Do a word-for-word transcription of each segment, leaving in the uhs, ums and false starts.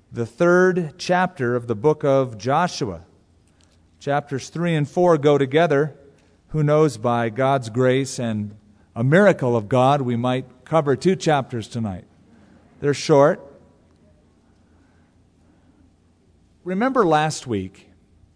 the third chapter of the book of Joshua. Chapters three and four go together. Who knows, by God's grace and a miracle of God, we might cover two chapters tonight. They're short. Remember last week,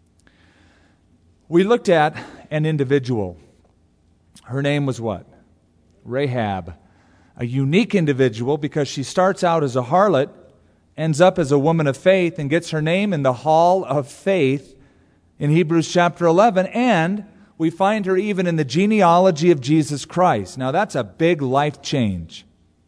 we looked at an individual. Her name was what? Rahab. A unique individual because she starts out as a harlot, ends up as a woman of faith, and gets her name in the Hall of Faith in Hebrews chapter eleven, and we find her even in the genealogy of Jesus Christ. Now that's a big life change.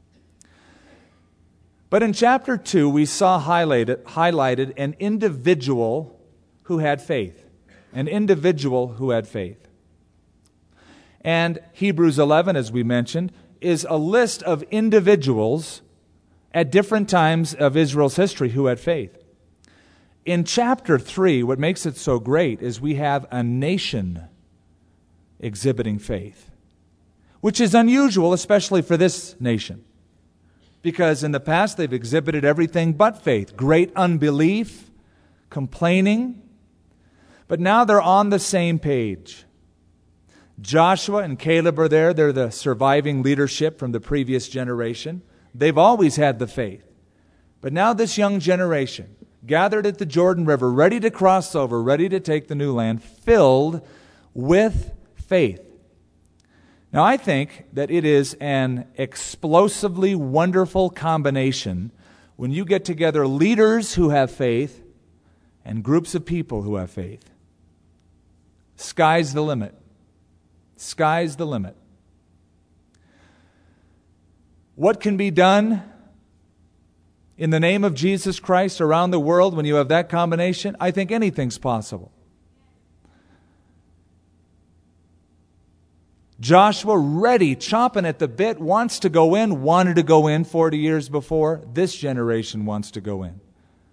But in chapter two, we saw highlighted, highlighted an individual who had faith. An individual who had faith. And Hebrews eleven, as we mentioned, is a list of individuals at different times of Israel's history who had faith. In chapter three, what makes it so great is we have a nation exhibiting faith, which is unusual, especially for this nation, because in the past they've exhibited everything but faith, great unbelief, complaining, but now they're on the same page. Joshua and Caleb are there. They're the surviving leadership from the previous generation. They've always had the faith. But now this young generation, gathered at the Jordan River, ready to cross over, ready to take the new land, filled with faith. Now I think that it is an explosively wonderful combination when you get together leaders who have faith and groups of people who have faith. Sky's the limit. Sky's the limit. What can be done in the name of Jesus Christ around the world when you have that combination? I think anything's possible. Joshua, ready, chomping at the bit, wants to go in, wanted to go in forty years before. This generation wants to go in.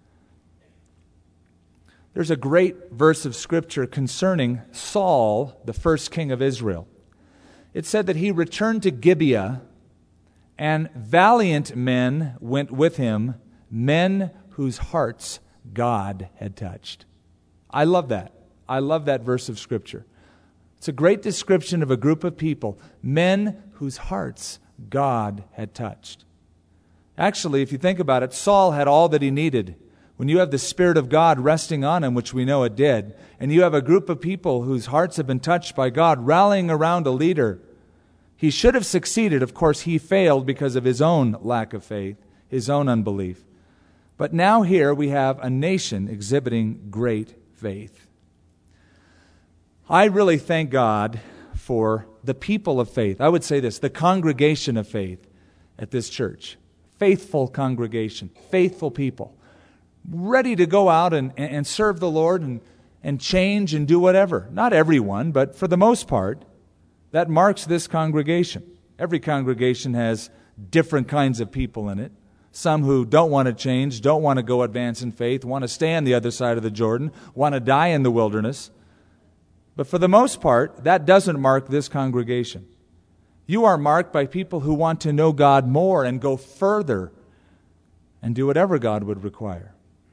There's a great verse of Scripture concerning Saul, the first king of Israel. It said that he returned to Gibeah, and valiant men went with him, men whose hearts God had touched. I love that. I love that verse of Scripture. It's a great description of a group of people, men whose hearts God had touched. Actually, if you think about it, Saul had all that he needed. When you have the Spirit of God resting on him, which we know it did, and you have a group of people whose hearts have been touched by God rallying around a leader, he should have succeeded. Of course, he failed because of his own lack of faith, his own unbelief. But now here we have a nation exhibiting great faith. I really thank God for the people of faith. I would say this, the congregation of faith at this church. Faithful congregation, faithful people, ready to go out and, and serve the Lord and, and change and do whatever. Not everyone, but for the most part, that marks this congregation. Every congregation has different kinds of people in it. Some who don't want to change, don't want to go advance in faith, want to stay on the other side of the Jordan, want to die in the wilderness. But for the most part, that doesn't mark this congregation. You are marked by people who want to know God more and go further and do whatever God would require.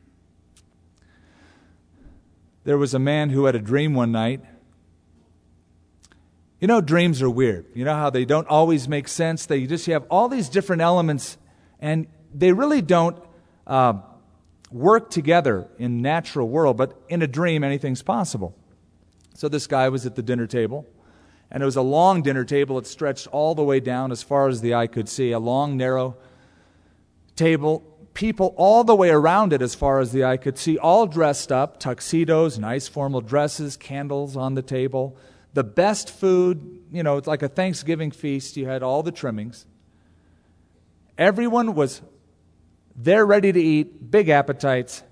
There was a man who had a dream one night. You know, dreams are weird. You know how they don't always make sense? They just have all these different elements, and they really don't uh, work together in natural world, but in a dream, anything's possible. So this guy was at the dinner table, and it was a long dinner table. It stretched all the way down as far as the eye could see, a long, narrow table. People all the way around it as far as the eye could see, all dressed up, tuxedos, nice formal dresses, candles on the table, the best food. You know, it's like a Thanksgiving feast. You had all the trimmings. Everyone was there ready to eat, big appetites.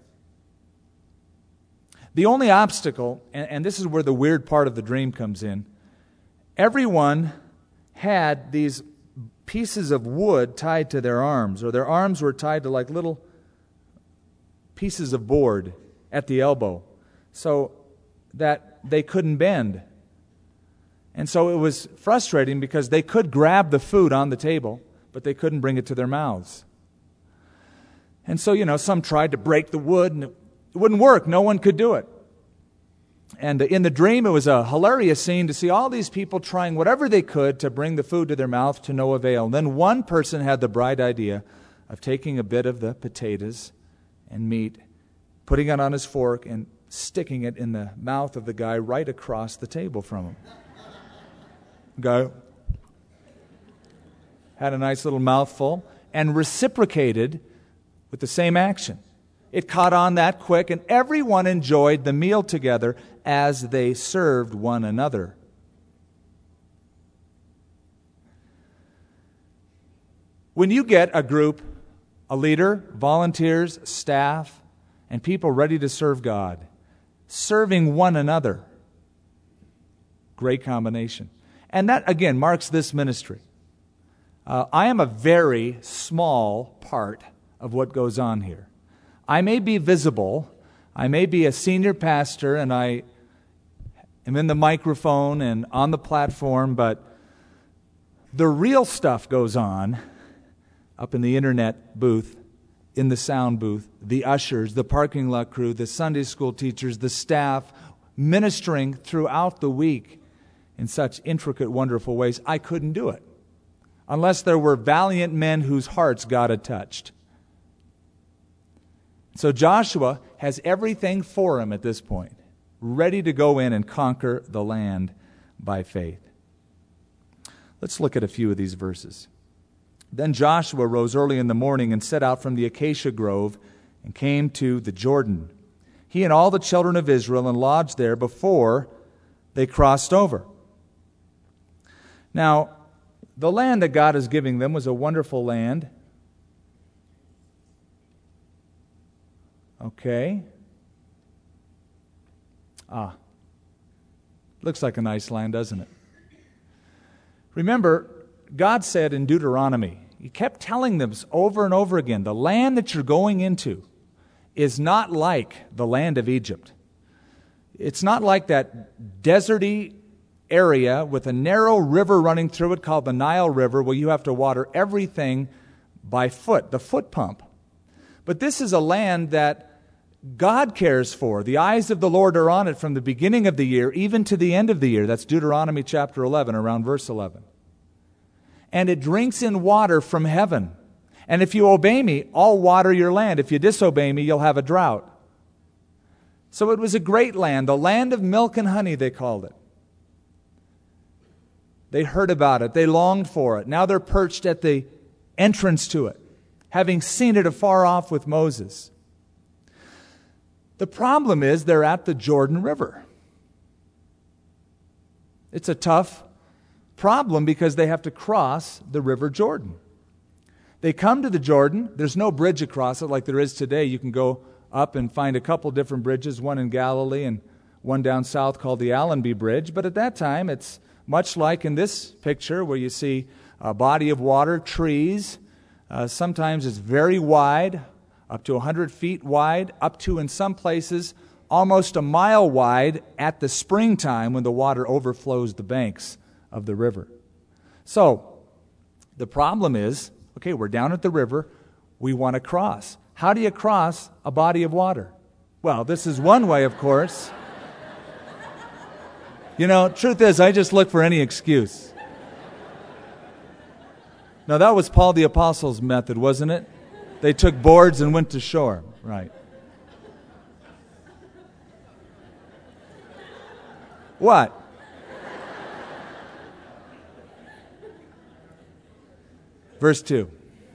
The only obstacle, and, and this is where the weird part of the dream comes in, everyone had these pieces of wood tied to their arms, or their arms were tied to like little pieces of board at the elbow, so that they couldn't bend. And so it was frustrating because they could grab the food on the table, but they couldn't bring it to their mouths. And so, you know, some tried to break the wood, and it wouldn't work. No one could do it. And in the dream, it was a hilarious scene to see all these people trying whatever they could to bring the food to their mouth to no avail. And then one person had the bright idea of taking a bit of the potatoes and meat, putting it on his fork, and sticking it in the mouth of the guy right across the table from him. The guy had a nice little mouthful and reciprocated with the same action. It caught on that quick, and everyone enjoyed the meal together as they served one another. When you get a group, a leader, volunteers, staff, and people ready to serve God, serving one another, great combination. And that, again, marks this ministry. Uh, I am a very small part of what goes on here. I may be visible, I may be a senior pastor, and I am in the microphone and on the platform, but the real stuff goes on up in the internet booth, in the sound booth, the ushers, the parking lot crew, the Sunday school teachers, the staff, ministering throughout the week in such intricate, wonderful ways. I couldn't do it unless there were valiant men whose hearts God had touched. So Joshua has everything for him at this point, ready to go in and conquer the land by faith. Let's look at a few of these verses. Then Joshua rose early in the morning and set out from the acacia grove and came to the Jordan, he and all the children of Israel, and lodged there before they crossed over. Now, the land that God is giving them was a wonderful land. Okay. Ah. Looks like a nice land, doesn't it? Remember, God said in Deuteronomy, He kept telling them over and over again, the land that you're going into is not like the land of Egypt. It's not like that deserty area with a narrow river running through it called the Nile River, where you have to water everything by foot, the foot pump. But this is a land that God cares for. The eyes of the Lord are on it from the beginning of the year even to the end of the year. That's Deuteronomy chapter eleven, around verse eleven. And it drinks in water from heaven. And if you obey me, I'll water your land. If you disobey me, you'll have a drought. So it was a great land, the land of milk and honey, they called it. They heard about it. They longed for it. Now they're perched at the entrance to it, having seen it afar off with Moses. The problem is they're at the Jordan River. It's a tough problem because they have to cross the River Jordan. They come to the Jordan. There's no bridge across it like there is today. You can go up and find a couple different bridges, one in Galilee and one down south called the Allenby Bridge. But at that time, it's much like in this picture where you see a body of water, trees. Uh, sometimes it's very wide, up to one hundred feet wide, up to, in some places, almost a mile wide at the springtime when the water overflows the banks of the river. So, the problem is, okay, we're down at the river, we want to cross. How do you cross a body of water? Well, this is one way, of course. You know, truth is, I just look for any excuse. Now, that was Paul the Apostle's method, wasn't it? They took boards and went to shore. Right. What? Verse two.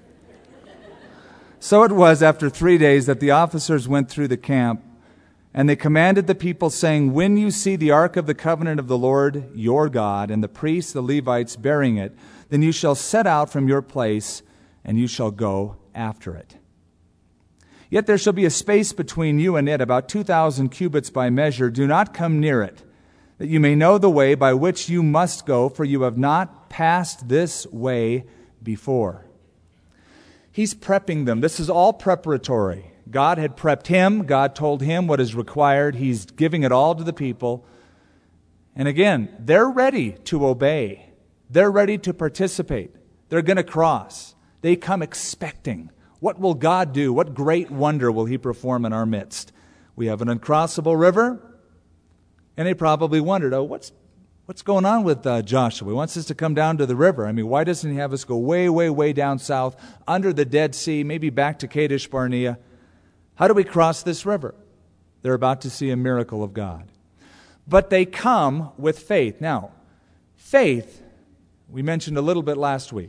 So it was after three days that the officers went through the camp, and they commanded the people, saying, when you see the ark of the covenant of the Lord your God, and the priests, the Levites, bearing it, then you shall set out from your place, and you shall go after it. Yet there shall be a space between you and it, about two thousand cubits by measure. Do not come near it, that you may know the way by which you must go, for you have not passed this way before. He's prepping them. This is all preparatory. God had prepped him. God told him what is required. He's giving it all to the people. And again, they're ready to obey. They're ready to participate. They're going to cross. They come expecting. What will God do? What great wonder will He perform in our midst? We have an uncrossable river, and they probably wondered, oh, what's what's going on with uh, Joshua? He wants us to come down to the river. I mean, why doesn't He have us go way, way, way down south, under the Dead Sea, maybe back to Kadesh Barnea? How do we cross this river? They're about to see a miracle of God. But they come with faith. Now, faith, we mentioned a little bit last week,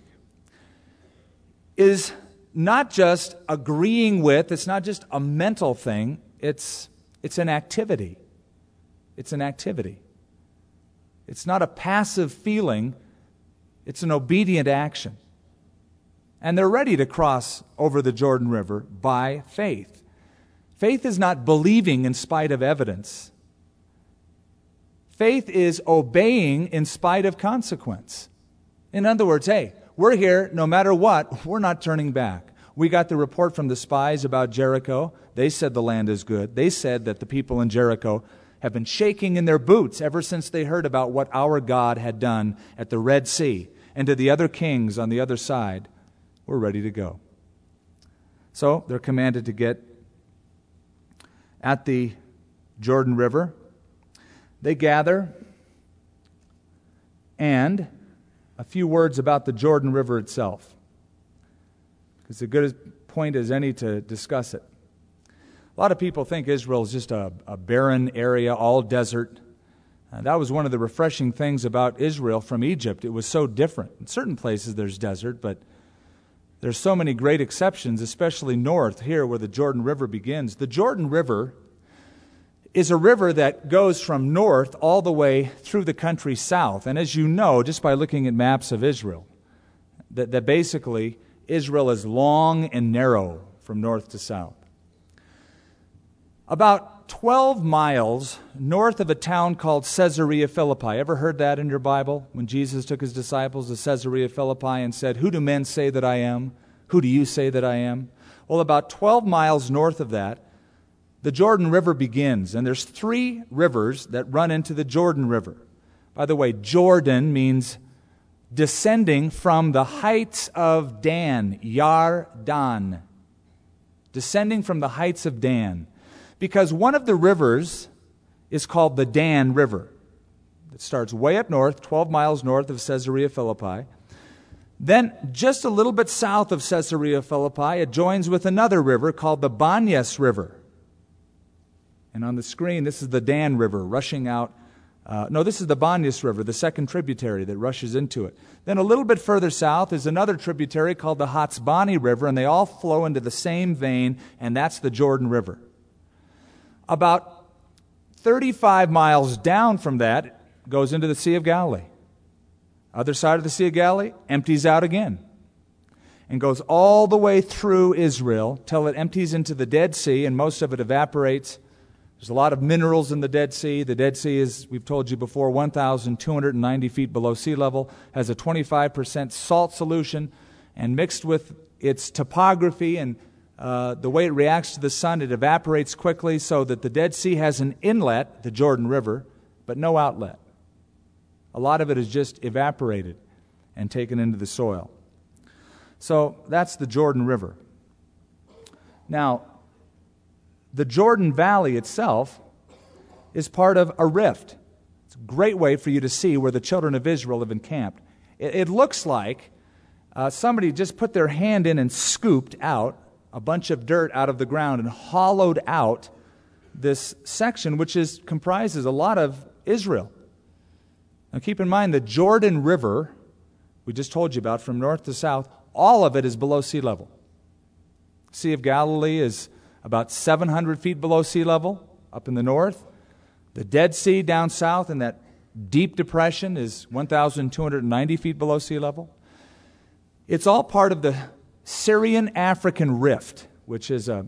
is not just agreeing with, it's not just a mental thing, it's, it's an activity. It's an activity. It's not a passive feeling, it's an obedient action. And they're ready to cross over the Jordan River by faith. Faith is not believing in spite of evidence. Faith is obeying in spite of consequence. In other words, hey, we're here no matter what, we're not turning back. We got the report from the spies about Jericho. They said the land is good. They said that the people in Jericho have been shaking in their boots ever since they heard about what our God had done at the Red Sea. And to the other kings on the other side, we're ready to go. So they're commanded to get at the Jordan River. They gather, and a few words about the Jordan River itself, because it's a good point as any to discuss it. A lot of people think Israel is just a, a barren area, all desert. Uh, that was one of the refreshing things about Israel from Egypt. It was so different. In certain places there's desert, but there's so many great exceptions, especially north here where the Jordan River begins. The Jordan River is a river that goes from north all the way through the country south. And as you know, just by looking at maps of Israel, that, that basically Israel is long and narrow from north to south. About twelve miles north of a town called Caesarea Philippi. Ever heard that in your Bible? When Jesus took His disciples to Caesarea Philippi and said, "Who do men say that I am? Who do you say that I am?" Well, about twelve miles north of that, the Jordan River begins, and there's three rivers that run into the Jordan River. By the way, Jordan means descending from the heights of Dan, Yardan. Descending from the heights of Dan. Because one of the rivers is called the Dan River. It starts way up north, twelve miles north of Caesarea Philippi. Then, just a little bit south of Caesarea Philippi, it joins with another river called the Banyas River. And on the screen, this is the Dan River rushing out. Uh, no, this is the Banyas River, the second tributary that rushes into it. Then a little bit further south is another tributary called the Hatzbani River, and they all flow into the same vein, and that's the Jordan River. About thirty-five miles down from that, it goes into the Sea of Galilee. Other side of the Sea of Galilee, empties out again. And goes all the way through Israel till it empties into the Dead Sea, and most of it evaporates. There's a lot of minerals in the Dead Sea. The Dead Sea is, we've told you before, one thousand two hundred ninety feet below sea level, has a twenty-five percent salt solution, and mixed with its topography and uh, the way it reacts to the sun, it evaporates quickly so that the Dead Sea has an inlet, the Jordan River, but no outlet. A lot of it is just evaporated and taken into the soil. So that's the Jordan River. Now, the Jordan Valley itself is part of a rift. It's a great way for you to see where the children of Israel have encamped. It, it looks like uh, somebody just put their hand in and scooped out a bunch of dirt out of the ground and hollowed out this section, which is comprises a lot of Israel. Now keep in mind the Jordan River, we just told you about, from north to south, all of it is below sea level. Sea of Galilee is about seven hundred feet below sea level up in the north. The Dead Sea down south in that deep depression is one thousand two hundred ninety feet below sea level. It's all part of the Syrian-African Rift, which is a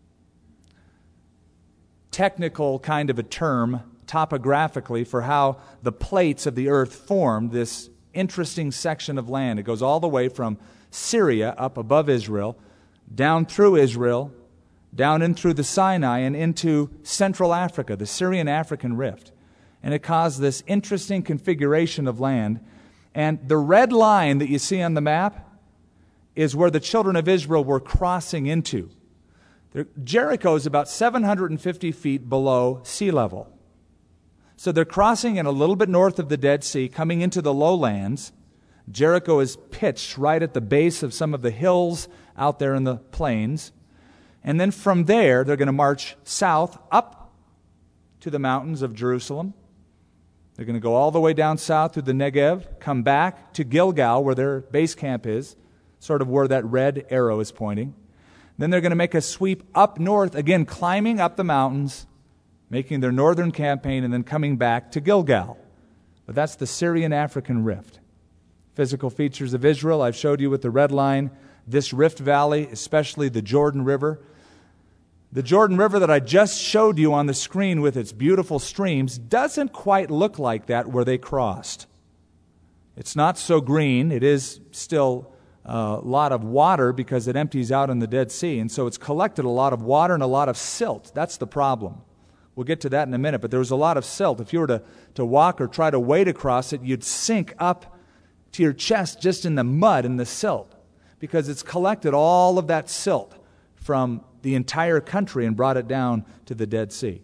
technical kind of a term topographically for how the plates of the earth formed this interesting section of land. It goes all the way from Syria up above Israel, down through Israel, down in through the Sinai and into Central Africa, the Syrian-African Rift. And it caused this interesting configuration of land. And the red line that you see on the map is where the children of Israel were crossing into. Jericho is about seven hundred fifty feet below sea level. So they're crossing in a little bit north of the Dead Sea, coming into the lowlands. Jericho is pitched right at the base of some of the hills out there in the plains. And then from there, they're going to march south up to the mountains of Jerusalem. They're going to go all the way down south through the Negev, come back to Gilgal, where their base camp is, sort of where that red arrow is pointing. Then they're going to make a sweep up north, again climbing up the mountains, making their northern campaign, and then coming back to Gilgal. But that's the Syrian-African rift. Physical features of Israel, I've showed you with the red line. This rift valley, especially the Jordan River. The Jordan River that I just showed you on the screen with its beautiful streams doesn't quite look like that where they crossed. It's not so green. It is still a lot of water because it empties out in the Dead Sea. And so it's collected a lot of water and a lot of silt. That's the problem. We'll get to that in a minute. But there was a lot of silt. If you were to, to walk or try to wade across it, you'd sink up to your chest just in the mud and the silt, because it's collected all of that silt from the entire country and brought it down to the Dead Sea.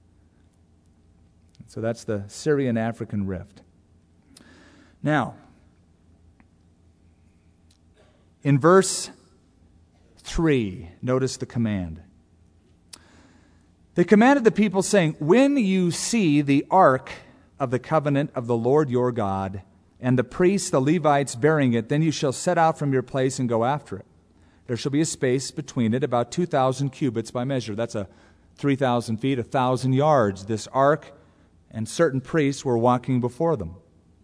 So that's the Syrian-African rift. Now, in verse three, notice the command. They commanded the people, saying, "When you see the ark of the covenant of the Lord your God, and the priests, the Levites, bearing it, then you shall set out from your place and go after it. There shall be a space between it, about two thousand cubits by measure." That's a three thousand feet, one thousand yards. This ark and certain priests were walking before them.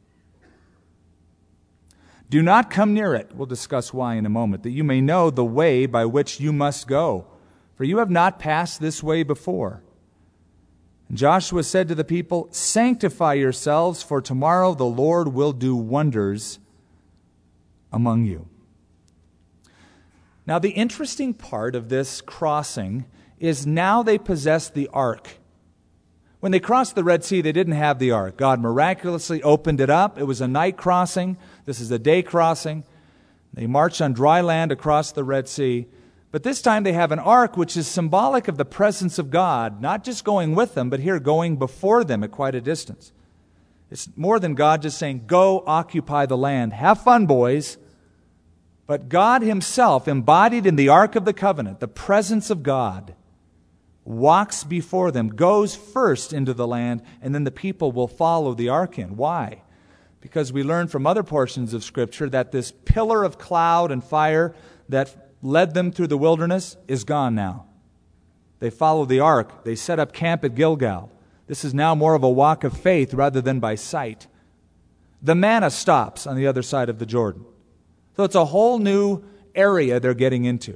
"Do not come near it." We'll discuss why in a moment. "That you may know the way by which you must go, for you have not passed this way before." And Joshua said to the people, "Sanctify yourselves, for tomorrow the Lord will do wonders among you." Now, the interesting part of this crossing is now they possess the ark. When they crossed the Red Sea, they didn't have the ark. God miraculously opened it up. It was a night crossing. This is a day crossing. They marched on dry land across the Red Sea. But this time they have an ark which is symbolic of the presence of God, not just going with them, but here going before them at quite a distance. It's more than God just saying, "Go occupy the land. Have fun, boys." But God himself, embodied in the Ark of the Covenant, the presence of God, walks before them, goes first into the land, and then the people will follow the ark in. Why? Because we learn from other portions of Scripture that this pillar of cloud and fire that led them through the wilderness is gone now. They follow the ark. They set up camp at Gilgal. This is now more of a walk of faith rather than by sight. The manna stops on the other side of the Jordan. So it's a whole new area they're getting into.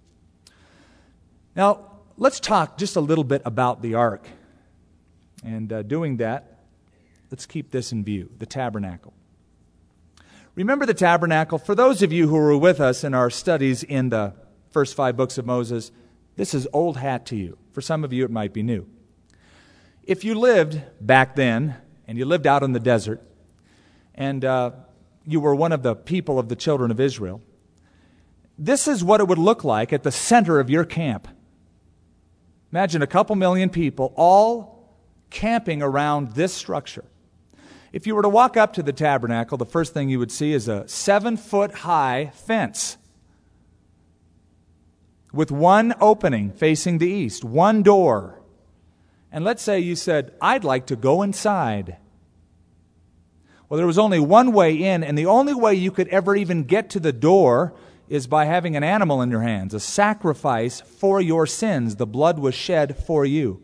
Now, let's talk just a little bit about the ark. And uh, doing that, let's keep this in view, the tabernacle. Remember the tabernacle. For those of you who were with us in our studies in the first five books of Moses, this is old hat to you. For some of you, it might be new. If you lived back then, and you lived out in the desert, and uh, you were one of the people of the children of Israel, this is what it would look like at the center of your camp. Imagine a couple million people all camping around this structure. If you were to walk up to the tabernacle, the first thing you would see is a seven-foot-high fence with one opening facing the east, one door. And let's say you said, "I'd like to go inside." Well, there was only one way in, and the only way you could ever even get to the door is by having an animal in your hands, a sacrifice for your sins. The blood was shed for you.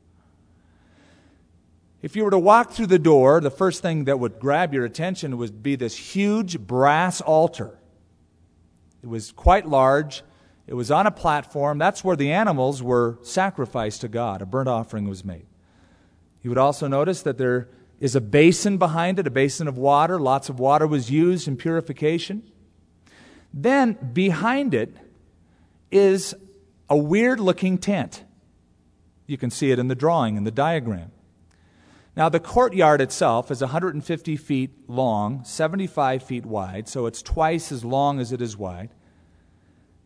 If you were to walk through the door, the first thing that would grab your attention would be this huge brass altar. It was quite large. It was on a platform. That's where the animals were sacrificed to God. A burnt offering was made. You would also notice that there is a basin behind it, a basin of water. Lots of water was used in purification. Then behind it is a weird-looking tent. You can see it in the drawing, in the diagram. Now, the courtyard itself is one hundred fifty feet long, seventy-five feet wide, so it's twice as long as it is wide.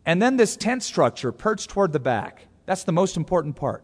And then this tent structure perched toward the back. That's the most important part.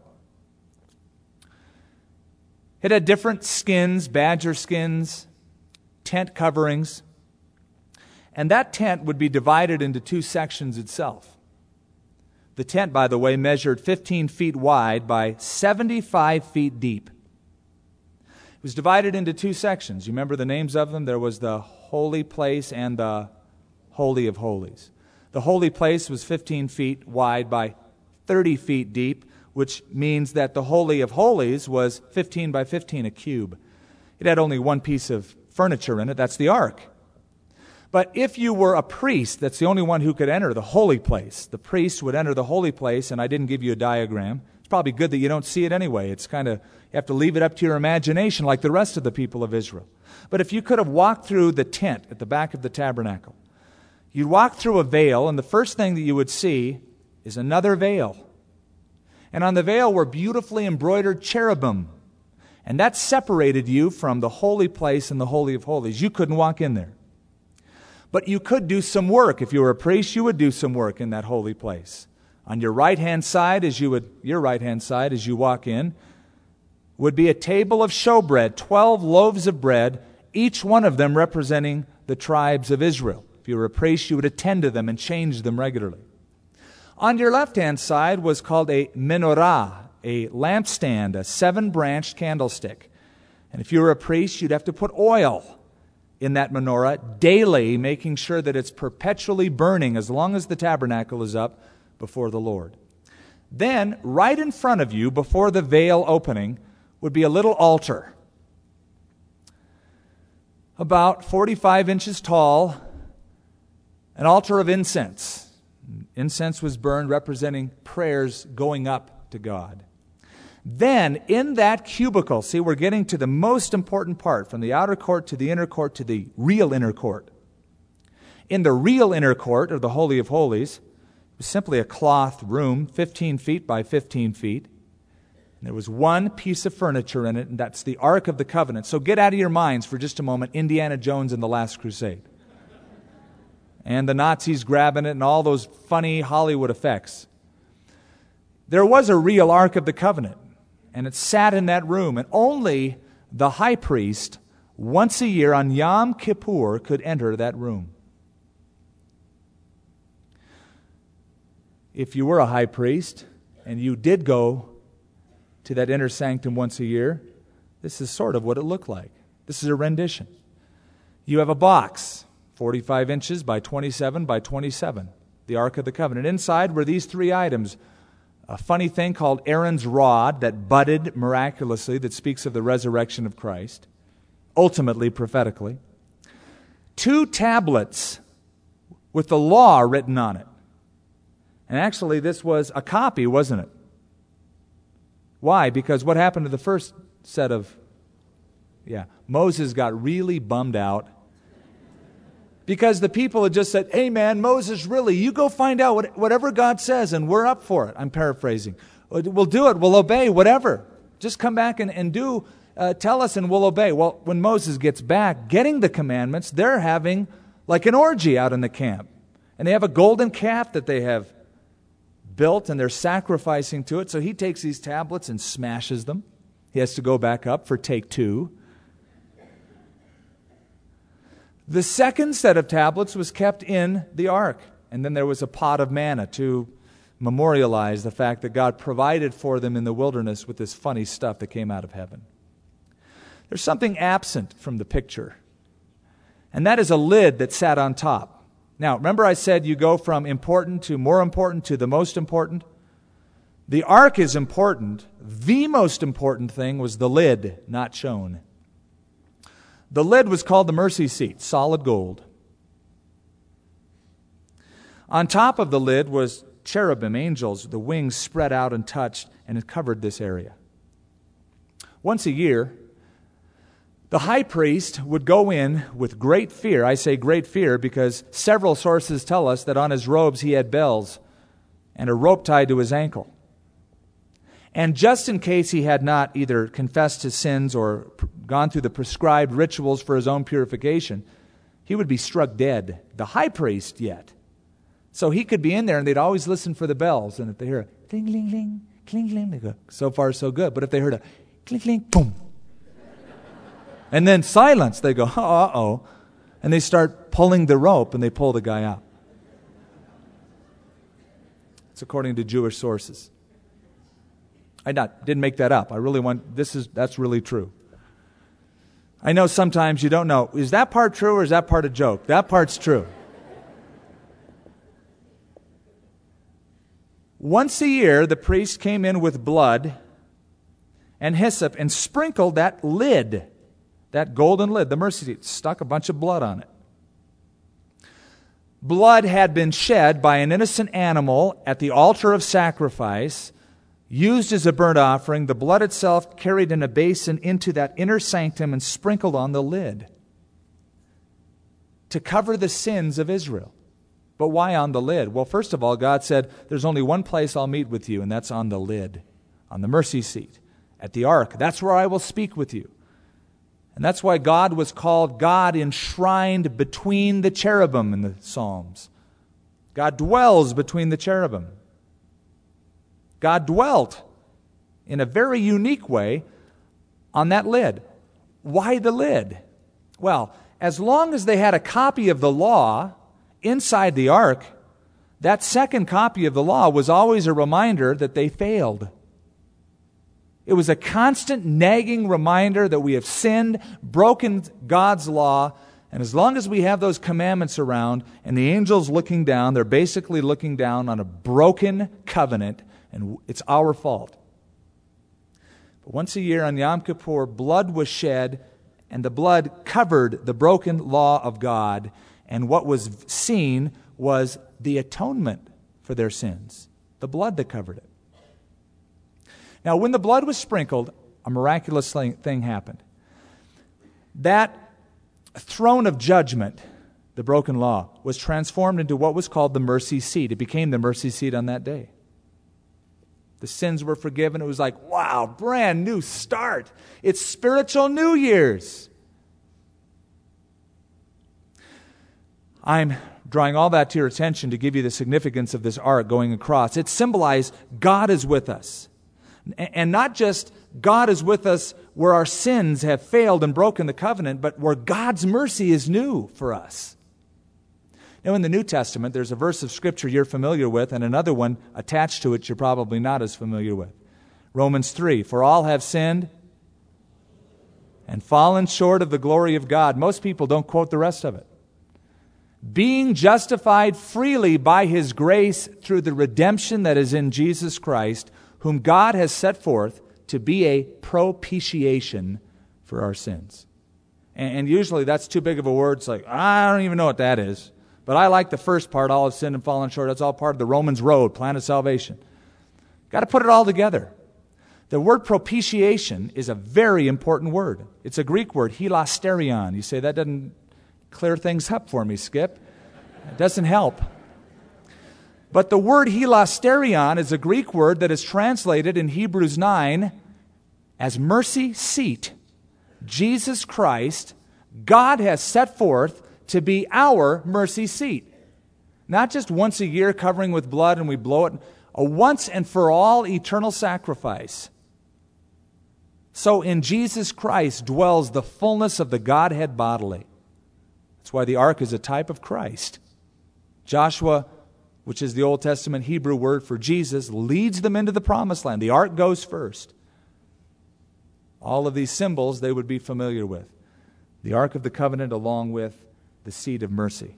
It had different skins, badger skins, tent coverings. And that tent would be divided into two sections itself. The tent, by the way, measured fifteen feet wide by seventy-five feet deep. It was divided into two sections. You remember the names of them? There was the holy place and the Holy of Holies. The holy place was fifteen feet wide by thirty feet deep, which means that the Holy of Holies was fifteen by fifteen, a cube. It had only one piece of furniture in it. That's the ark. But if you were a priest, that's the only one who could enter the holy place. The priest would enter the holy place, and I didn't give you a diagram. It's probably good that you don't see it anyway. It's kind of, you have to leave it up to your imagination like the rest of the people of Israel. But if you could have walked through the tent at the back of the tabernacle, you'd walk through a veil, and the first thing that you would see is another veil. And on the veil were beautifully embroidered cherubim. And that separated you from the holy place and the Holy of Holies. You couldn't walk in there. But you could do some work. If you were a priest, you would do some work in that holy place. On your right-hand side, as you would, your right-hand side, as you walk in, would be a table of showbread, twelve loaves of bread, each one of them representing the tribes of Israel. If you were a priest, you would attend to them and change them regularly. On your left-hand side was called a menorah, a lampstand, a seven-branched candlestick. And if you were a priest, you'd have to put oil in that menorah daily, making sure that it's perpetually burning as long as the tabernacle is up before the Lord. Then, right in front of you, before the veil opening, would be a little altar, about forty-five inches tall, an altar of incense. Incense was burned representing prayers going up to God. Then, in that cubicle, see, we're getting to the most important part, from the outer court to the inner court to the real inner court. In the real inner court, or the Holy of Holies, it was simply a cloth room, fifteen feet by fifteen feet. And there was one piece of furniture in it, and that's the Ark of the Covenant. So get out of your minds for just a moment, Indiana Jones and the Last Crusade. And the Nazis grabbing it and all those funny Hollywood effects. There was a real Ark of the Covenant, and it sat in that room, and only the high priest, once a year on Yom Kippur, could enter that room. If you were a high priest, and you did go to that inner sanctum once a year, this is sort of what it looked like. This is a rendition. You have a box, forty-five inches by twenty-seven by twenty-seven, the Ark of the Covenant. Inside were these three items. A funny thing called Aaron's rod that budded miraculously, that speaks of the resurrection of Christ, ultimately prophetically. Two tablets with the law written on it. And actually this was a copy, wasn't it? Why? Because what happened to the first set of... Yeah, Moses got really bummed out because the people had just said, hey man, Moses, really, you go find out what, whatever God says and we're up for it. I'm paraphrasing. We'll do it, we'll obey, whatever. Just come back and, and do, uh, tell us and we'll obey. Well, when Moses gets back, getting the commandments, they're having like an orgy out in the camp. And they have a golden calf that they have built and they're sacrificing to it. So he takes these tablets and smashes them. He has to go back up for take two. The second set of tablets was kept in the ark. And then there was a pot of manna to memorialize the fact that God provided for them in the wilderness with this funny stuff that came out of heaven. There's something absent from the picture. And that is a lid that sat on top. Now, remember I said you go from important to more important to the most important? The ark is important. The most important thing was the lid, not shown. The lid was called the mercy seat, solid gold. On top of the lid was cherubim, angels, the wings spread out and touched, and it covered this area. Once a year, the high priest would go in with great fear. I say great fear because several sources tell us that on his robes he had bells and a rope tied to his ankle. And just in case he had not either confessed his sins or gone through the prescribed rituals for his own purification, he would be struck dead. The high priest yet. So he could be in there and they'd always listen for the bells. And if they hear a cling, cling, cling, cling, cling, they go, so far so good. But if they heard a cling, cling, boom, and then silence, they go, uh-oh. And they start pulling the rope and they pull the guy out. It's according to Jewish sources. I not, didn't make that up. I really want, this is, that's really true. I know sometimes you don't know, is that part true or is that part a joke? That part's true. Once a year, the priest came in with blood and hyssop and sprinkled that lid, that golden lid, the mercy seat, stuck a bunch of blood on it. Blood had been shed by an innocent animal at the altar of sacrifice, used as a burnt offering, the blood itself carried in a basin into that inner sanctum and sprinkled on the lid to cover the sins of Israel. But why on the lid? Well, first of all, God said, there's only one place I'll meet with you, and that's on the lid, on the mercy seat, at the ark. That's where I will speak with you. And that's why God was called God enshrined between the cherubim in the Psalms. God dwells between the cherubim. God dwelt in a very unique way on that lid. Why the lid? Well, as long as they had a copy of the law inside the ark, that second copy of the law was always a reminder that they failed. It was a constant nagging reminder that we have sinned, broken God's law, and as long as we have those commandments around and the angels looking down, they're basically looking down on a broken covenant, and it's our fault. But once a year on Yom Kippur, blood was shed, and the blood covered the broken law of God, and what was seen was the atonement for their sins, the blood that covered it. Now, when the blood was sprinkled, a miraculous thing happened. That throne of judgment, the broken law, was transformed into what was called the mercy seat. It became the mercy seat on that day. The sins were forgiven. It was like, wow, brand new start. It's spiritual New Year's. I'm drawing all that to your attention to give you the significance of this ark going across. It symbolized God is with us. And not just God is with us where our sins have failed and broken the covenant, but where God's mercy is new for us. Now, in the New Testament, there's a verse of Scripture you're familiar with, and another one attached to it you're probably not as familiar with. Romans three, for all have sinned and fallen short of the glory of God. Most people don't quote the rest of it. Being justified freely by His grace through the redemption that is in Jesus Christ, whom God has set forth to be a propitiation for our sins. And usually that's too big of a word. It's like, I don't even know what that is. But I like the first part, all have sinned and fallen short. That's all part of the Romans road, plan of salvation. Got to put it all together. The word propitiation is a very important word. It's a Greek word, hilasterion. You say, that doesn't clear things up for me, Skip. It doesn't help. But the word hilasterion is a Greek word that is translated in Hebrews nine as mercy seat. Jesus Christ, God has set forth to be our mercy seat. Not just once a year covering with blood and we blow it, a once and for all eternal sacrifice. So in Jesus Christ dwells the fullness of the Godhead bodily. That's why the ark is a type of Christ. Joshua, which is the Old Testament Hebrew word for Jesus, leads them into the promised land. The ark goes first. All of these symbols they would be familiar with. The Ark of the Covenant along with the seat of mercy.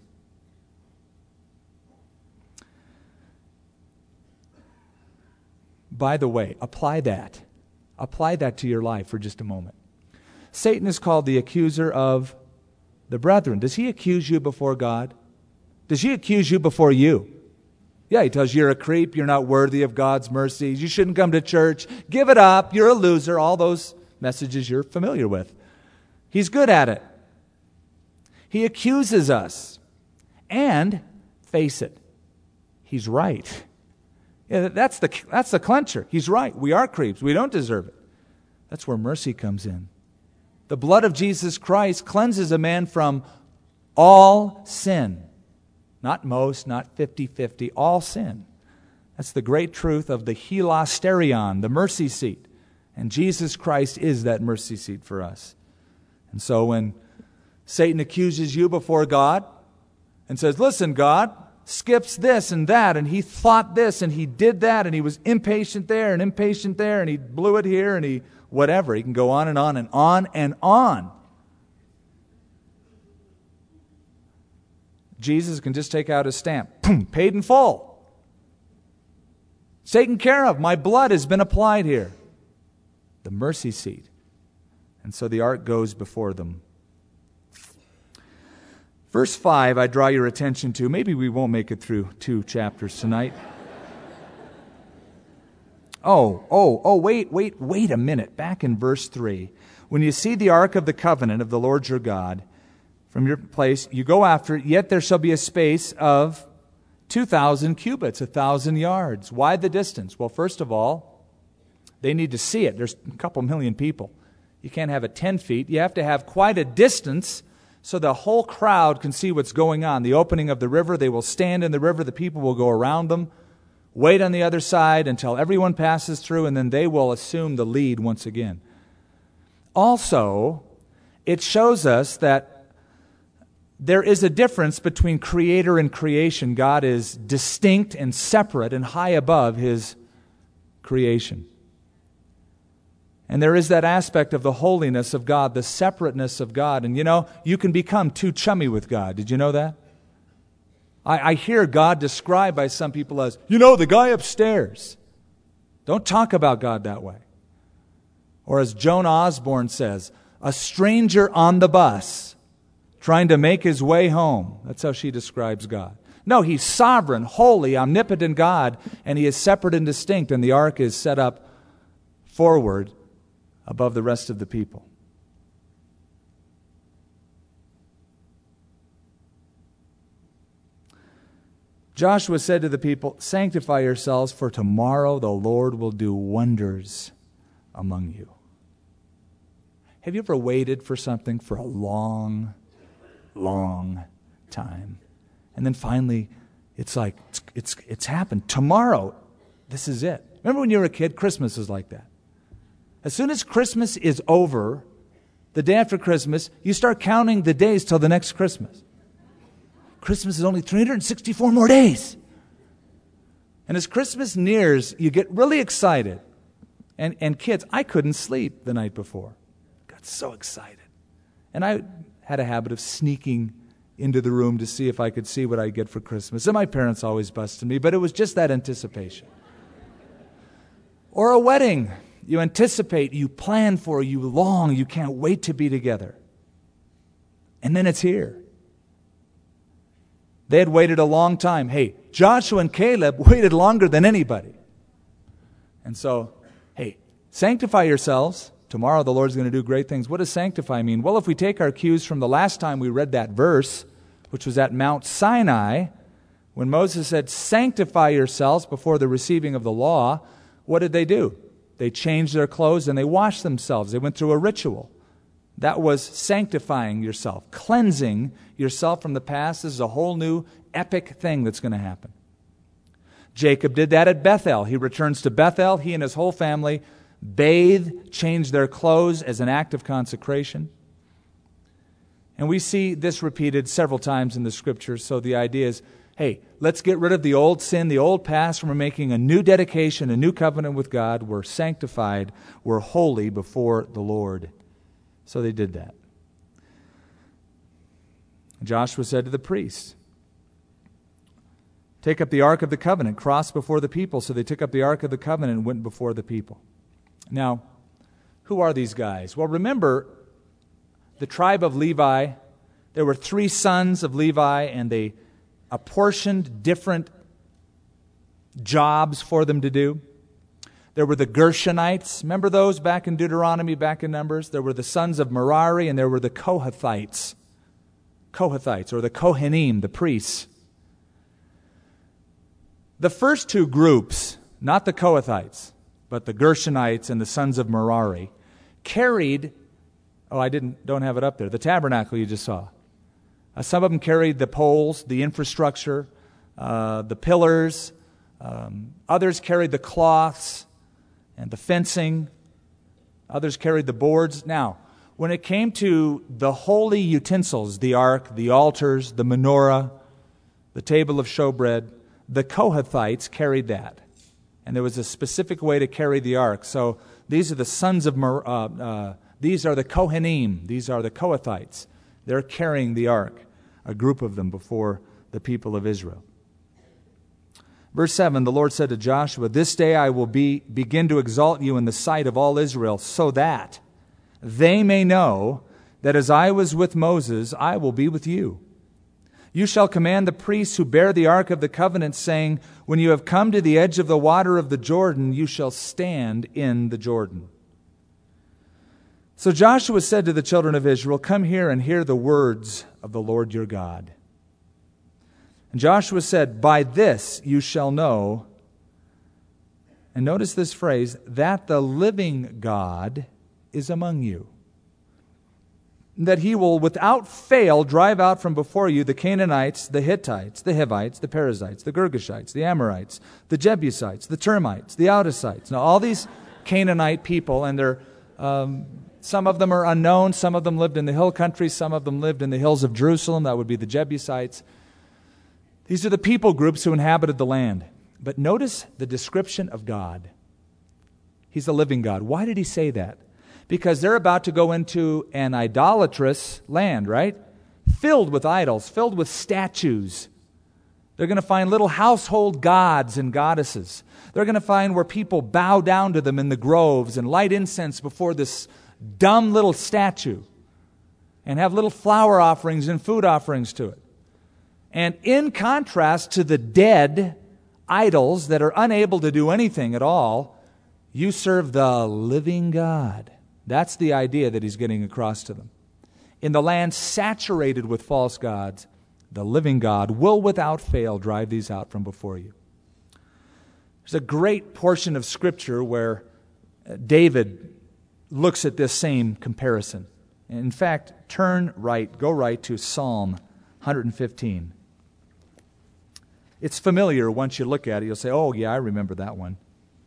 By the way, apply that. Apply that to your life for just a moment. Satan is called the accuser of the brethren. Does he accuse you before God? Does he accuse you before you? Yeah, he tells you you're a creep, you're not worthy of God's mercies, you shouldn't come to church, give it up, you're a loser, all those messages you're familiar with. He's good at it. He accuses us. And, face it, he's right. Yeah, that's the, that's the clincher. He's right. We are creeps. We don't deserve it. That's where mercy comes in. The blood of Jesus Christ cleanses a man from all sin. Not most, not fifty-fifty, all sin. That's the great truth of the hilasterion, the mercy seat. And Jesus Christ is that mercy seat for us. And so when Satan accuses you before God and says, listen, God skips this and that, and he thought this, and he did that, and he was impatient there and impatient there, and he blew it here, and he whatever. He can go on and on and on and on. Jesus can just take out his stamp. Boom, paid in full. It's taken care of. My blood has been applied here. The mercy seat. And so the ark goes before them. Verse five, I draw your attention to. Maybe we won't make it through two chapters tonight. oh, oh, oh, wait, wait, wait a minute. Back in verse three. When you see the ark of the covenant of the Lord your God, from your place, you go after it, yet there shall be a space of two thousand cubits, a thousand yards. Why the distance? Well, first of all, they need to see it. There's a couple million people. You can't have it ten feet. You have to have quite a distance so the whole crowd can see what's going on. The opening of the river, they will stand in the river. The people will go around them, wait on the other side until everyone passes through, and then they will assume the lead once again. Also, it shows us that there is a difference between creator and creation. God is distinct and separate and high above his creation. And there is that aspect of the holiness of God, the separateness of God. And you know, you can become too chummy with God. Did you know that? I, I hear God described by some people as, you know, the guy upstairs. Don't talk about God that way. Or as Joan Osborne says, a stranger on the bus trying to make his way home. That's how she describes God. No, he's sovereign, holy, omnipotent God, and he is separate and distinct, and the ark is set up forward above the rest of the people. Joshua said to the people, sanctify yourselves, for tomorrow the Lord will do wonders among you. Have you ever waited for something for a long long time, and then finally it's like it's, it's it's happened? Tomorrow, this is it. Remember when you were a kid, Christmas is like that. As soon as Christmas is over, the day after Christmas, you start counting the days till the next Christmas. Christmas is only three hundred sixty-four more days. And as Christmas nears, you get really excited. And and kids, I couldn't sleep the night before. Got so excited. And I had a habit of sneaking into the room to see if I could see what I'd get for Christmas. And my parents always busted me, but it was just that anticipation. Or a wedding. You anticipate, you plan for, you long, you can't wait to be together. And then it's here. They had waited a long time. Hey, Joshua and Caleb waited longer than anybody. And so, hey, sanctify yourselves. Tomorrow the Lord's going to do great things. What does sanctify mean? Well, if we take our cues from the last time we read that verse, which was at Mount Sinai, when Moses said, sanctify yourselves before the receiving of the law, what did they do? They changed their clothes and they washed themselves. They went through a ritual. That was sanctifying yourself, cleansing yourself from the past. This is a whole new epic thing that's going to happen. Jacob did that at Bethel. He returns to Bethel. He and his whole family bathe, change their clothes as an act of consecration. And we see this repeated several times in the Scriptures. So the idea is, hey, let's get rid of the old sin, the old past, and we're making a new dedication, a new covenant with God. We're sanctified, we're holy before the Lord. So they did that. Joshua said to the priests, take up the Ark of the Covenant, cross before the people. So they took up the Ark of the Covenant and went before the people. Now, who are these guys? Well, remember, the tribe of Levi, there were three sons of Levi, and they apportioned different jobs for them to do. There were the Gershonites. Remember those back in Deuteronomy, back in Numbers? There were the sons of Merari, and there were the Kohathites. Kohathites, or the Kohanim, the priests. The first two groups, not the Kohathites, but the Gershonites and the sons of Merari, carried, oh, I didn't, don't have it up there, the tabernacle you just saw. Uh, some of them carried the poles, the infrastructure, uh, the pillars. Um, others carried the cloths and the fencing. Others carried the boards. Now, when it came to the holy utensils, the ark, the altars, the menorah, the table of showbread, the Kohathites carried that. And there was a specific way to carry the ark. So these are the sons of, uh, uh, these are the Kohanim. These are the Kohathites. They're carrying the ark, a group of them before the people of Israel. Verse seven, the Lord said to Joshua, "This day I will be, begin to exalt you in the sight of all Israel, so that they may know that as I was with Moses, I will be with you. You shall command the priests who bear the ark of the covenant, saying, when you have come to the edge of the water of the Jordan, you shall stand in the Jordan." So Joshua said to the children of Israel, "Come here and hear the words of the Lord your God." And Joshua said, "By this you shall know," and notice this phrase, "that the living God is among you, that he will without fail drive out from before you the Canaanites, the Hittites, the Hivites, the Perizzites, the Girgashites, the Amorites, the Jebusites, the Termites, the Outsites." Now all these Canaanite people, and they're, um, some of them are unknown, some of them lived in the hill country, some of them lived in the hills of Jerusalem, that would be the Jebusites. These are the people groups who inhabited the land. But notice the description of God. He's a living God. Why did he say that? Because they're about to go into an idolatrous land, right? Filled with idols, filled with statues. They're going to find little household gods and goddesses. They're going to find where people bow down to them in the groves and light incense before this dumb little statue and have little flower offerings and food offerings to it. And in contrast to the dead idols that are unable to do anything at all, you serve the living God. That's the idea that he's getting across to them. In the land saturated with false gods, the living God will without fail drive these out from before you. There's a great portion of Scripture where David looks at this same comparison. In fact, turn right, go right to Psalm one fifteen. It's familiar once you look at it. You'll say, "Oh, yeah, I remember that one."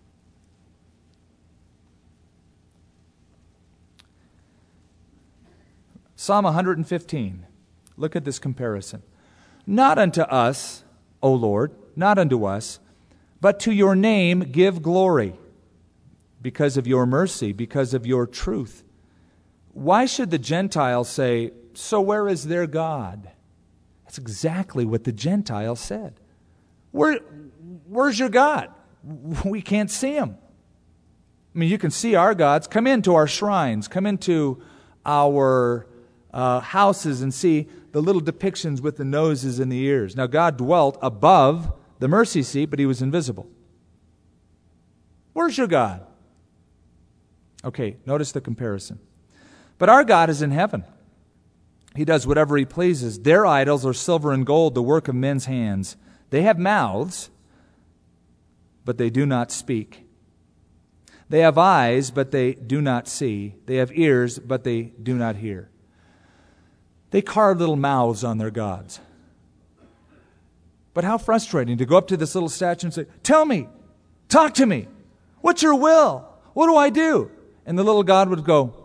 Psalm one fifteen. Look at this comparison. "Not unto us, O Lord, not unto us, but to your name give glory, because of your mercy, because of your truth. Why should the Gentiles say, so where is their God?" That's exactly what the Gentiles said. Where, where's your God? We can't see him. I mean, you can see our gods. Come into our shrines. Come into our uh, houses and see the little depictions with the noses and the ears. Now, God dwelt above the mercy seat, but he was invisible. Where's your God? Okay, notice the comparison. But our God is in heaven. He does whatever he pleases. Their idols are silver and gold, the work of men's hands. They have mouths, but they do not speak. They have eyes, but they do not see. They have ears, but they do not hear. They carve little mouths on their gods. But how frustrating to go up to this little statue and say, "Tell me, talk to me. What's your will? What do I do?" And the little god would go,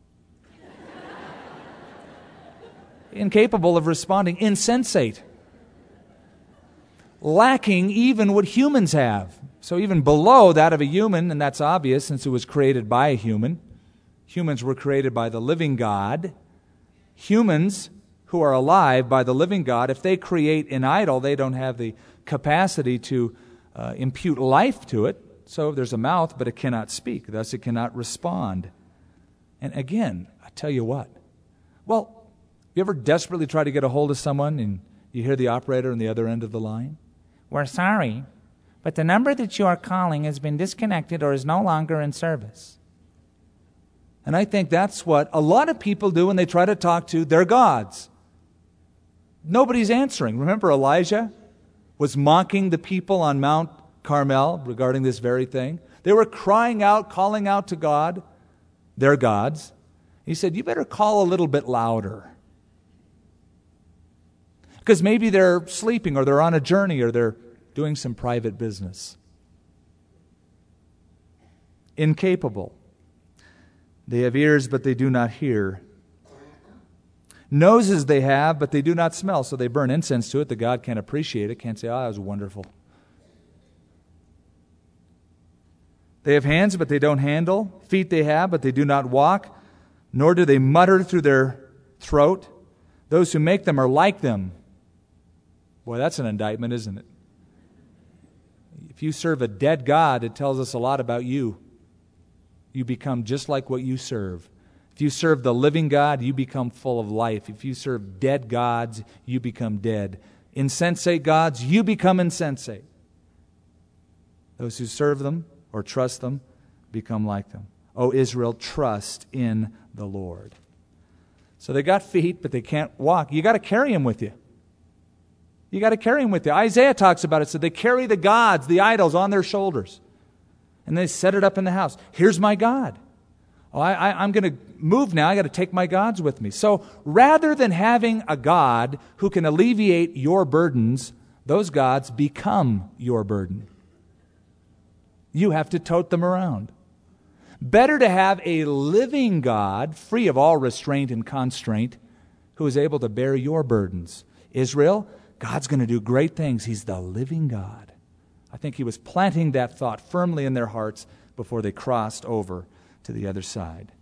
incapable of responding, insensate, lacking even what humans have. So even below that of a human, and that's obvious since it was created by a human. Humans were created by the living God. Humans who are alive by the living God, if they create an idol, they don't have the capacity to uh, impute life to it. So there's a mouth, but it cannot speak. Thus it cannot respond. And again, I tell you what. Well, you ever desperately try to get a hold of someone and you hear the operator on the other end of the line? "We're sorry, but the number that you are calling has been disconnected or is no longer in service." And I think that's what a lot of people do when they try to talk to their gods. Nobody's answering. Remember, Elijah was mocking the people on Mount Carmel regarding this very thing. They were crying out, calling out to God, their gods. He said, "You better call a little bit louder." Because maybe they're sleeping, or they're on a journey, or they're doing some private business. Incapable. They have ears, but they do not hear. Noses they have, but they do not smell, so they burn incense to it. The God can't appreciate it, can't say, oh, that was wonderful. They have hands, but they don't handle. Feet they have, but they do not walk, nor do they mutter through their throat. Those who make them are like them. Boy, that's an indictment, isn't it? If you serve a dead God, it tells us a lot about you. You become just like what you serve. If you serve the living God, you become full of life. If you serve dead gods, you become dead. Insensate gods, you become insensate. Those who serve them or trust them become like them. O Israel, trust in the Lord. So they got feet, but they can't walk. You got to carry them with you. You got to carry them with you. Isaiah talks about it. So they carry the gods, the idols, on their shoulders. And they set it up in the house. Here's my God. Oh, I, I, I'm going to move now. I got to take my gods with me. So rather than having a God who can alleviate your burdens, those gods become your burden. You have to tote them around. Better to have a living God, free of all restraint and constraint, who is able to bear your burdens. Israel, God's going to do great things. He's the living God. I think he was planting that thought firmly in their hearts before they crossed over to the other side.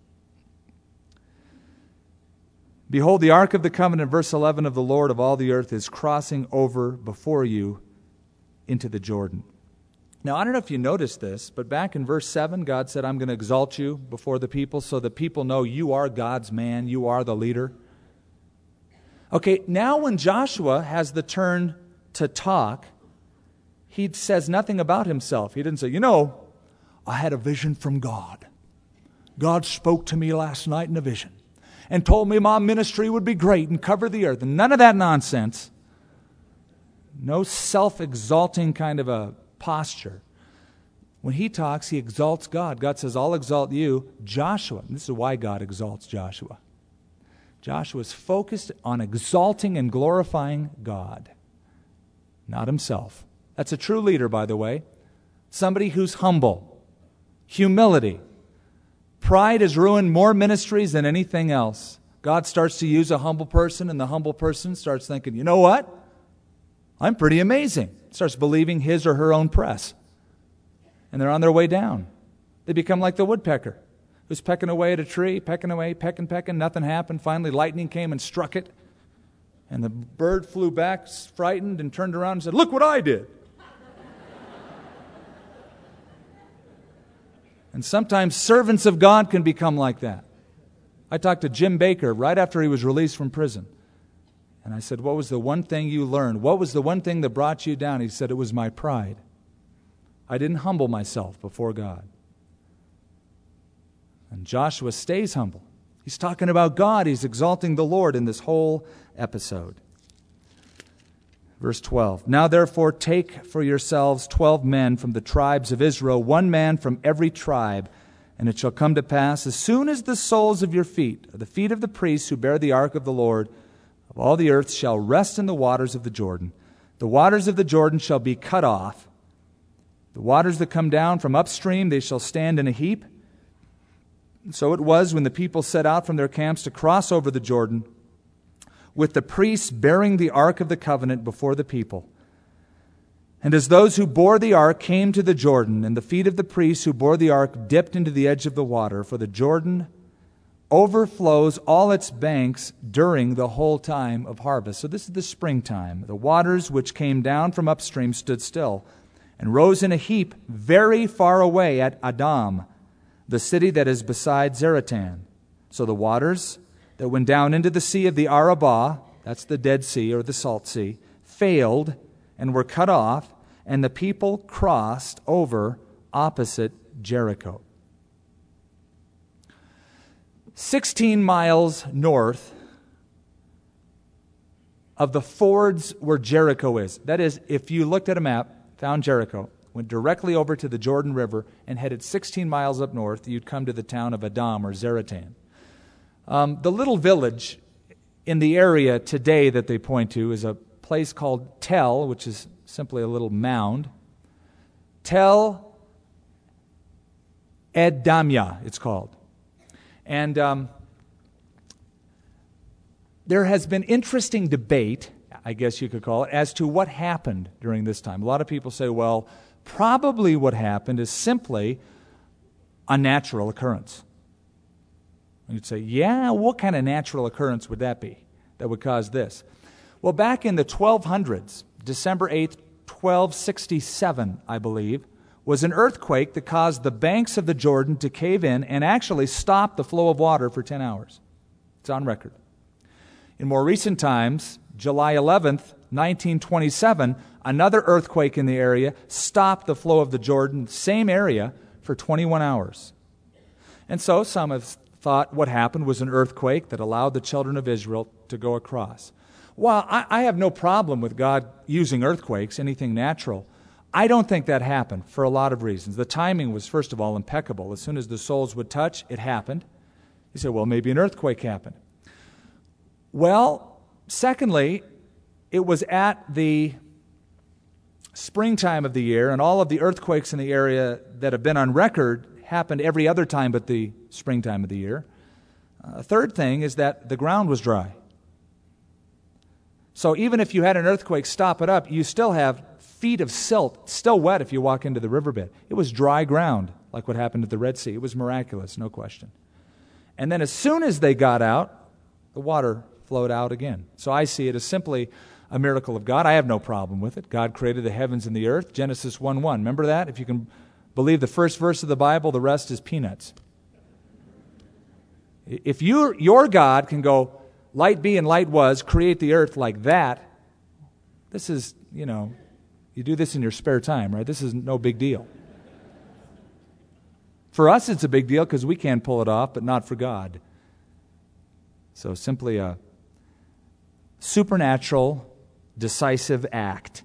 Behold, the ark of the covenant, verse eleven, of the Lord of all the earth is crossing over before you into the Jordan. Now, I don't know if you noticed this, but back in verse seven, God said, I'm going to exalt you before the people so the people know you are God's man, you are the leader. Okay, now when Joshua has the turn to talk, he says nothing about himself. He didn't say, you know, I had a vision from God. God spoke to me last night in a vision and told me my ministry would be great and cover the earth. And none of that nonsense. No self-exalting kind of a posture. When he talks, he exalts God. God says, I'll exalt you. Joshua, and this is why God exalts Joshua. Joshua is focused on exalting and glorifying God, not himself. That's a true leader, by the way. Somebody who's humble. Humility. Pride has ruined more ministries than anything else. God starts to use a humble person, and the humble person starts thinking, you know what? I'm pretty amazing. Starts believing his or her own press. And they're on their way down. They become like the woodpecker who's pecking away at a tree, pecking away, pecking, pecking. Nothing happened. Finally, lightning came and struck it. And the bird flew back, frightened, and turned around and said, look what I did. And sometimes servants of God can become like that. I talked to Jim Baker right after he was released from prison. And I said, what was the one thing you learned? What was the one thing that brought you down? He said, it was my pride. I didn't humble myself before God. And Joshua stays humble. He's talking about God. He's exalting the Lord in this whole episode. Verse twelve, now therefore take for yourselves twelve men from the tribes of Israel, one man from every tribe. And it shall come to pass, as soon as the soles of your feet, or the feet of the priests who bear the ark of the Lord of all the earth, shall rest in the waters of the Jordan, the waters of the Jordan shall be cut off. The waters that come down from upstream, they shall stand in a heap. And so it was when the people set out from their camps to cross over the Jordan, with the priests bearing the ark of the covenant before the people. And as those who bore the ark came to the Jordan, and the feet of the priests who bore the ark dipped into the edge of the water, for the Jordan overflows all its banks during the whole time of harvest. So this is the springtime. The waters which came down from upstream stood still, and rose in a heap very far away at Adam, the city that is beside Zaratan. So the waters that went down into the sea of the Arabah, that's the Dead Sea or the Salt Sea, failed and were cut off, and the people crossed over opposite Jericho. Sixteen miles north of the fords where Jericho is. That is, if you looked at a map, found Jericho, went directly over to the Jordan River, and headed sixteen miles up north, you'd come to the town of Adam or Zaratan. Um, the little village in the area today that they point to is a place called Tel, which is simply a little mound. Tel Ed-Damya, it's called. And um, there has been interesting debate, I guess you could call it, as to what happened during this time. A lot of people say, well, probably what happened is simply a natural occurrence. And you'd say, yeah, what kind of natural occurrence would that be that would cause this? Well, back in the twelve hundreds, December eighth, twelve sixty-seven, I believe, was an earthquake that caused the banks of the Jordan to cave in and actually stop the flow of water for ten hours. It's on record. In more recent times, July eleventh, nineteen twenty-seven, another earthquake in the area stopped the flow of the Jordan, same area, for twenty-one hours. And so some have thought what happened was an earthquake that allowed the children of Israel to go across. While I, I have no problem with God using earthquakes, anything natural, I don't think that happened for a lot of reasons. The timing was, first of all, impeccable. As soon as the soles would touch, it happened. You say, well, maybe an earthquake happened. Well, secondly, it was at the springtime of the year, and all of the earthquakes in the area that have been on record happened every other time but the springtime of the year. A uh, third thing is that the ground was dry. So even if you had an earthquake stop it up, you still have feet of silt, still wet if you walk into the riverbed. It was dry ground, like what happened at the Red Sea. It was miraculous, no question. And then as soon as they got out, the water flowed out again. So I see it as simply a miracle of God. I have no problem with it. God created the heavens and the earth. Genesis one one. Remember that? If you can believe the first verse of the Bible, the rest is peanuts. If you, your God can go, light be and light was, create the earth like that, this is, you know, you do this in your spare time, right? This is no big deal. For us, it's a big deal because we can't pull it off, but not for God. So simply a supernatural, decisive act.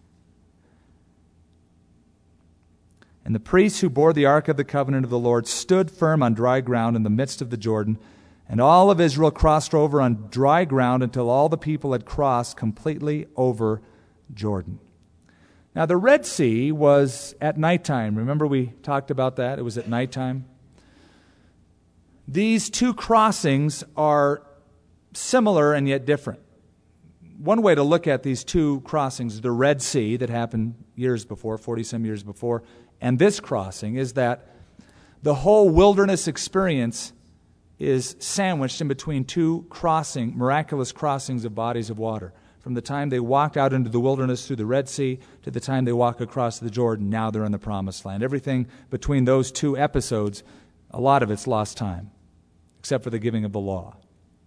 And the priests who bore the ark of the covenant of the Lord stood firm on dry ground in the midst of the Jordan, and all of Israel crossed over on dry ground until all the people had crossed completely over Jordan. Now, the Red Sea was at nighttime. Remember we talked about that? It was at nighttime. These two crossings are similar and yet different. One way to look at these two crossings, the Red Sea that happened years before, forty-some years before, and this crossing, is that the whole wilderness experience is sandwiched in between two crossing, miraculous crossings of bodies of water. From the time they walked out into the wilderness through the Red Sea to the time they walk across the Jordan, now they're in the Promised Land. Everything between those two episodes, a lot of it's lost time, except for the giving of the law.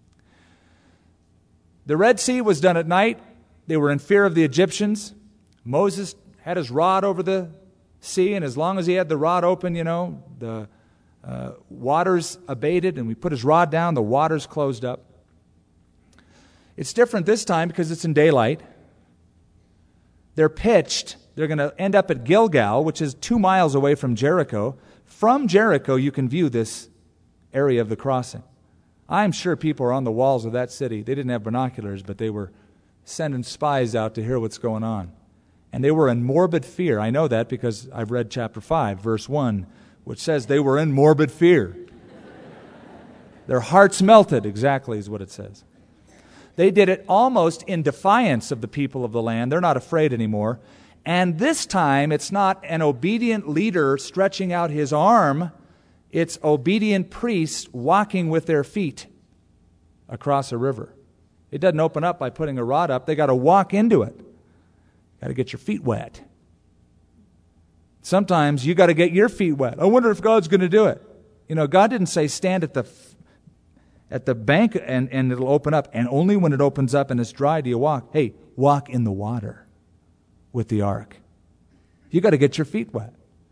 The Red Sea was done at night. They were in fear of the Egyptians. Moses had his rod over the sea, and as long as he had the rod open, you know, the uh, waters abated, and we put his rod down, the waters closed up. It's different this time because it's in daylight. They're pitched. They're going to end up at Gilgal, which is two miles away from Jericho. From Jericho, you can view this area of the crossing. I'm sure people are on the walls of that city. They didn't have binoculars, but they were sending spies out to hear what's going on. And they were in morbid fear. I know that because I've read chapter five, verse one, which says they were in morbid fear. Their hearts melted, exactly is what it says. They did it almost in defiance of the people of the land. They're not afraid anymore. And this time, it's not an obedient leader stretching out his arm. It's obedient priests walking with their feet across a river. It doesn't open up by putting a rod up. They got to walk into it. Got to get your feet wet. Sometimes you got to get your feet wet. I wonder if God's going to do it. You know, God didn't say stand at the at the bank and, and it'll open up. And only when it opens up and it's dry do you walk. Hey, walk in the water with the ark. You got to get your feet wet.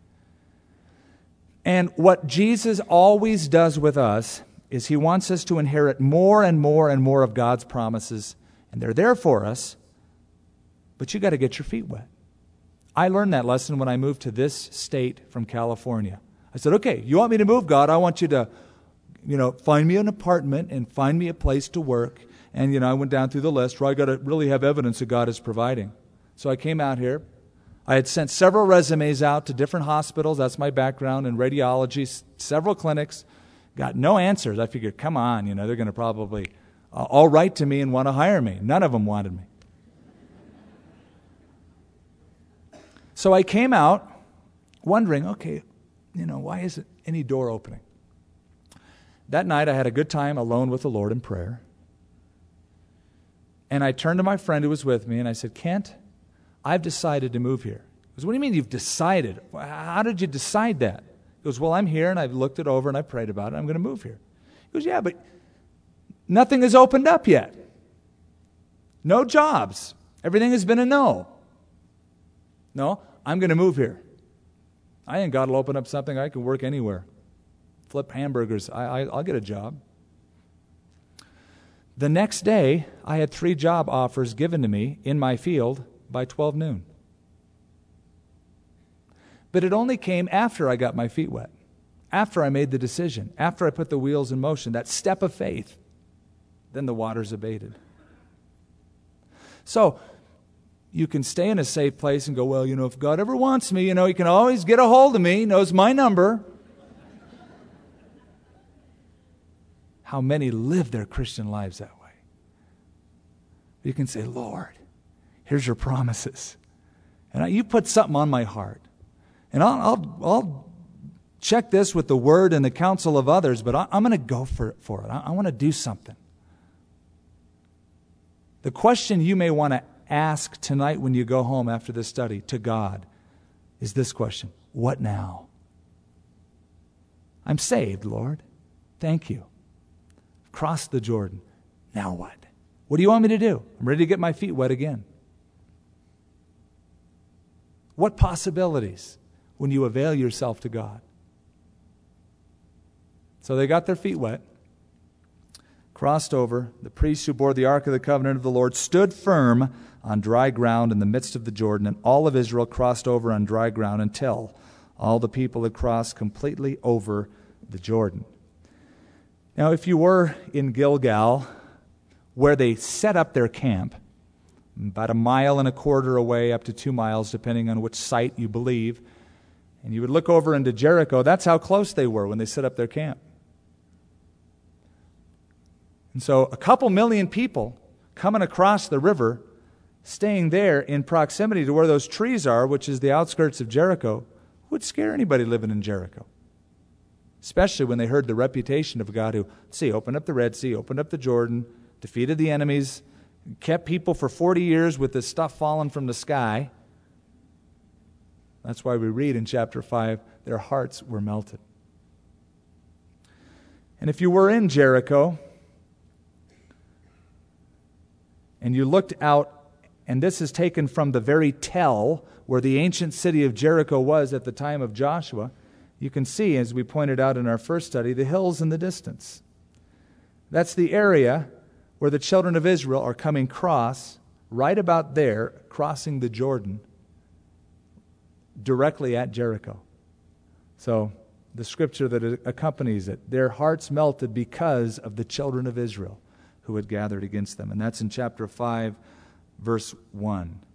And what Jesus always does with us is he wants us to inherit more and more and more of God's promises. And they're there for us, but you got to get your feet wet. I learned that lesson when I moved to this state from California. I said, okay, you want me to move, God? I want you to, you know, find me an apartment and find me a place to work And, you know, I went down through the list where I got to really have evidence that God is providing. So I came out here. I had sent several resumes out to different hospitals. That's my background in radiology, s- several clinics. Got no answers. I figured, come on, you know, they're going to probably uh, all write to me and want to hire me. None of them wanted me. So I came out wondering, okay, you know, why isn't any door opening? That night I had a good time alone with the Lord in prayer. And I turned to my friend who was with me and I said, Kent, I've decided to move here. He goes, what do you mean you've decided? How did you decide that? He goes, well, I'm here and I've looked it over and I prayed about it. I'm going to move here. He goes, yeah, but nothing has opened up yet. No jobs. Everything has been a no. No, I'm going to move here. I think God will open up something. I can work anywhere. Flip hamburgers. I, I, I'll get a job. The next day, I had three job offers given to me in my field by twelve noon. But it only came after I got my feet wet, after I made the decision, after I put the wheels in motion, that step of faith. Then the waters abated. So, you can stay in a safe place and go, well, you know, if God ever wants me, you know, he can always get a hold of me, he knows my number. How many live their Christian lives that way? You can say, Lord, here's your promises. And I, you put something on my heart. And I'll, I'll, I'll check this with the word and the counsel of others, but I, I'm going to go for it. For it. I, I want to do something. The question you may want to ask tonight when you go home after this study to God is this question: what now? I'm saved, Lord. Thank you. Crossed the Jordan. Now what? What do you want me to do? I'm ready to get my feet wet again. What possibilities when you avail yourself to God? So they got their feet wet, crossed over. The priests who bore the Ark of the Covenant of the Lord stood firm on dry ground in the midst of the Jordan, and all of Israel crossed over on dry ground until all the people had crossed completely over the Jordan. Now, if you were in Gilgal, where they set up their camp, about a mile and a quarter away, up to two miles, depending on which site you believe, and you would look over into Jericho, that's how close they were when they set up their camp. And so a couple million people coming across the river, staying there in proximity to where those trees are, which is the outskirts of Jericho, would scare anybody living in Jericho. Especially when they heard the reputation of God who, see, opened up the Red Sea, opened up the Jordan, defeated the enemies, kept people for forty years with this stuff falling from the sky. That's why we read in chapter five, their hearts were melted. And if you were in Jericho, and you looked out, and this is taken from the very tell where the ancient city of Jericho was at the time of Joshua, you can see, as we pointed out in our first study, the hills in the distance. That's the area where the children of Israel are coming across, right about there, crossing the Jordan, directly at Jericho. So, the scripture that accompanies it, their hearts melted because of the children of Israel who had gathered against them. And that's in chapter five, verse one.